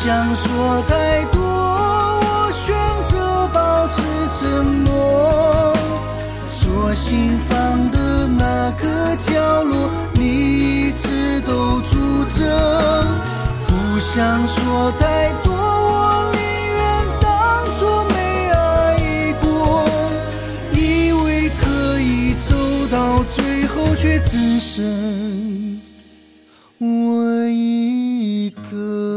想说太多，我选择保持沉默。左心房的那个角落，你一直都住着。不想说太多，我宁愿当作没爱过。以为可以走到最后，却只剩我一个。